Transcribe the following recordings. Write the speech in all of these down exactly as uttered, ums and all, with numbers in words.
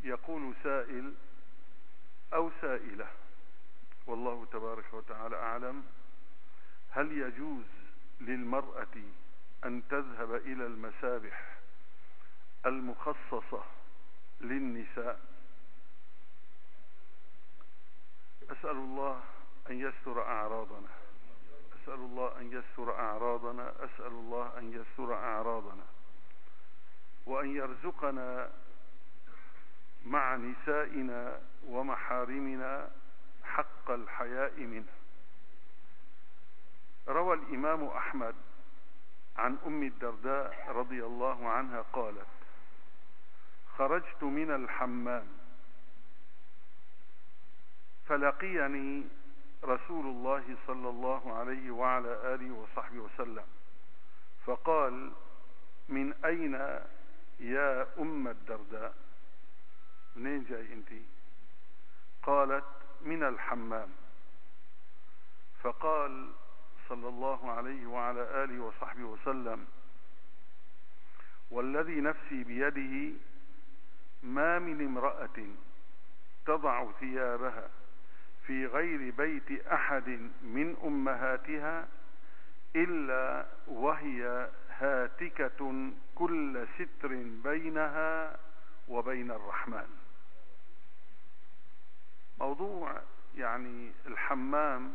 يقول سائل أو سائلة، والله تبارك وتعالى أعلم: هل يجوز للمرأة أن تذهب إلى المسابح المخصصة للنساء؟ أسأل الله أن يستر أعراضنا، أسأل الله أن يستر أعراضنا، أسأل الله أن يستر أعراضنا، وأن يرزقنا مع نسائنا ومحارمنا حق الحياء منه. روى الإمام أحمد عن أم الدرداء رضي الله عنها قالت: خرجت من الحمام فلقيني رسول الله صلى الله عليه وعلى آله وصحبه وسلم فقال: من أين يا أم الدرداء؟ منين جاي انتي؟ قالت: من الحمام. فقال صلى الله عليه وعلى آله وصحبه وسلم: والذي نفسي بيده ما من امرأة تضع ثيابها في غير بيت أحد من أمهاتها إلا وهي هاتكة كل ستر بينها وبين الرحمن. موضوع يعني الحمام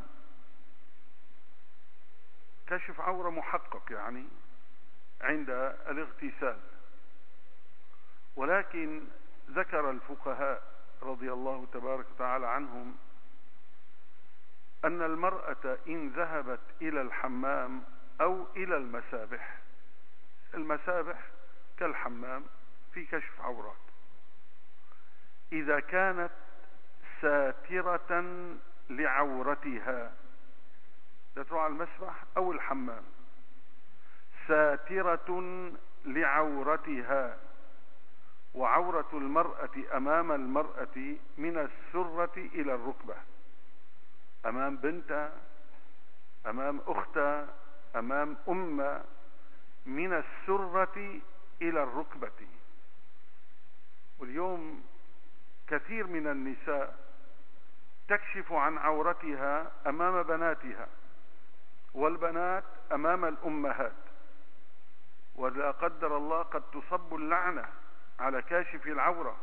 كشف عورة محقق يعني عند الاغتسال، ولكن ذكر الفقهاء رضي الله تبارك وتعالى عنهم أن المرأة إن ذهبت إلى الحمام أو إلى المسابح، المسابح كالحمام في كشف عورات، إذا كانت ساترة لعورتها، تروح على المسبح أو الحمام ساترة لعورتها، وعورة المرأة أمام المرأة من السرة إلى الركبة، أمام بنتها، أمام أختها، أمام أمها، من السرة إلى الركبة. واليوم كثير من النساء تكشف عن عورتها أمام بناتها، والبنات أمام الأمهات، ولا قدر الله قد تصب اللعنة على كاشف العورة.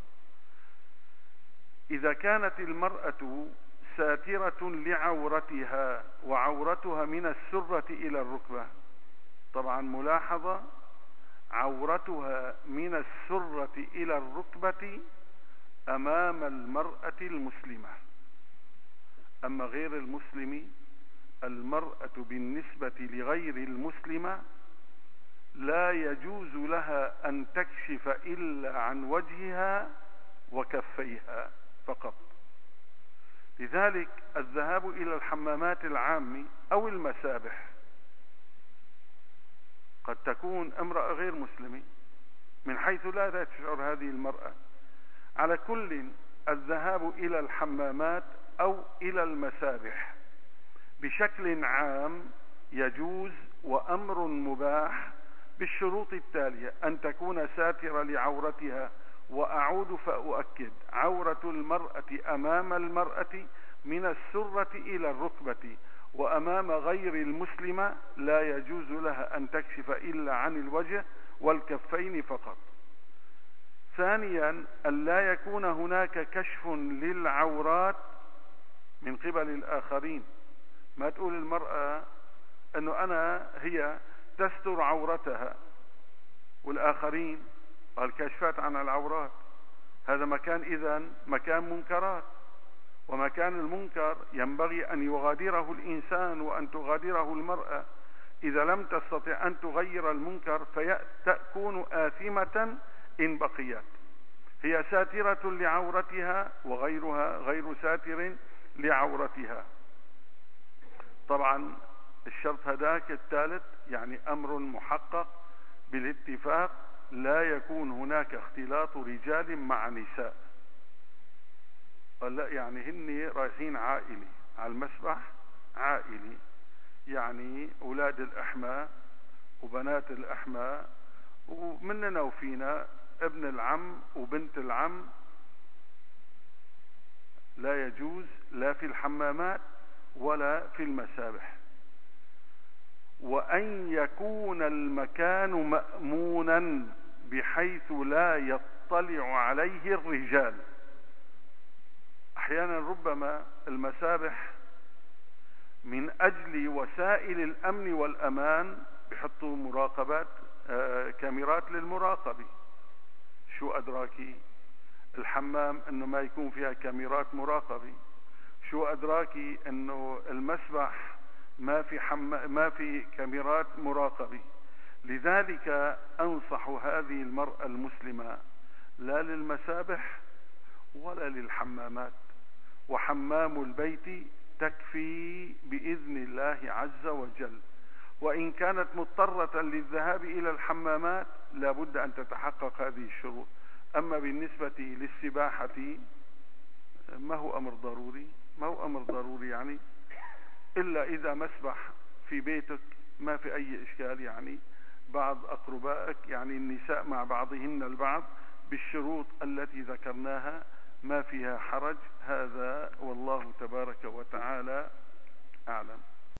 إذا كانت المرأة ساترة لعورتها وعورتها من السرة إلى الركبة، طبعا ملاحظة: عورتها من السرة إلى الركبة أمام المرأة المسلمة، أما غير المسلم، المرأة بالنسبة لغير المسلمة لا يجوز لها أن تكشف إلا عن وجهها وكفيها فقط. لذلك الذهاب إلى الحمامات العامة أو المسابح، قد تكون امرأة غير مسلمة من حيث لا تشعر هذه المرأة. على كل، الذهاب إلى الحمامات أو إلى المسابح بشكل عام يجوز وأمر مباح بالشروط التالية: أن تكون ساترة لعورتها، وأعود فأؤكد: عورة المرأة أمام المرأة من السرة إلى الركبة، وأمام غير المسلمة لا يجوز لها أن تكشف إلا عن الوجه والكفين فقط. ثانيا: أن لا يكون هناك كشف للعورات من قبل الآخرين. ما تقول المرأة أنه أنا هي تستر عورتها والآخرين الكشفات عن العورات، هذا مكان إذن مكان منكرات، ومكان المنكر ينبغي أن يغادره الإنسان وأن تغادره المرأة. إذا لم تستطع أن تغير المنكر فتكون آثمة إن بقيت. هي ساترة لعورتها وغيرها غير ساتر لعورتها. طبعا الشرط هذاك الثالث يعني أمر محقق بالاتفاق: لا يكون هناك اختلاط رجال مع نساء. قال لا، يعني هن رايحين عائلي على المسبح، عائلي يعني أولاد الأحماء وبنات الأحماء، ومننا وفينا ابن العم وبنت العم لا يجوز لا في الحمامات ولا في المسابح. وأن يكون المكان مأمونا بحيث لا يطلع عليه الرجال. أحيانا ربما المسابح من أجل وسائل الأمن والأمان بيحطوا مراقبات آه كاميرات للمراقبة. شو أدراكي الحمام أنه ما يكون فيها كاميرات مراقبة؟ شو أدراكي أنه المسبح ما في حم... ما في كاميرات مراقبة؟ لذلك أنصح هذه المرأة المسلمة لا للمسابح ولا للحمامات، وحمام البيت تكفي بإذن الله عز وجل. وإن كانت مضطرة للذهاب إلى الحمامات لابد أن تتحقق هذه الشروط. أما بالنسبة للسباحة ما هو أمر ضروري، ما هو أمر ضروري يعني، إلا إذا مسبح في بيتك ما في أي إشكال. يعني بعض أقربائك يعني النساء مع بعضهن البعض بالشروط التي ذكرناها ما فيها حرج. هذا والله تبارك وتعالى أعلم.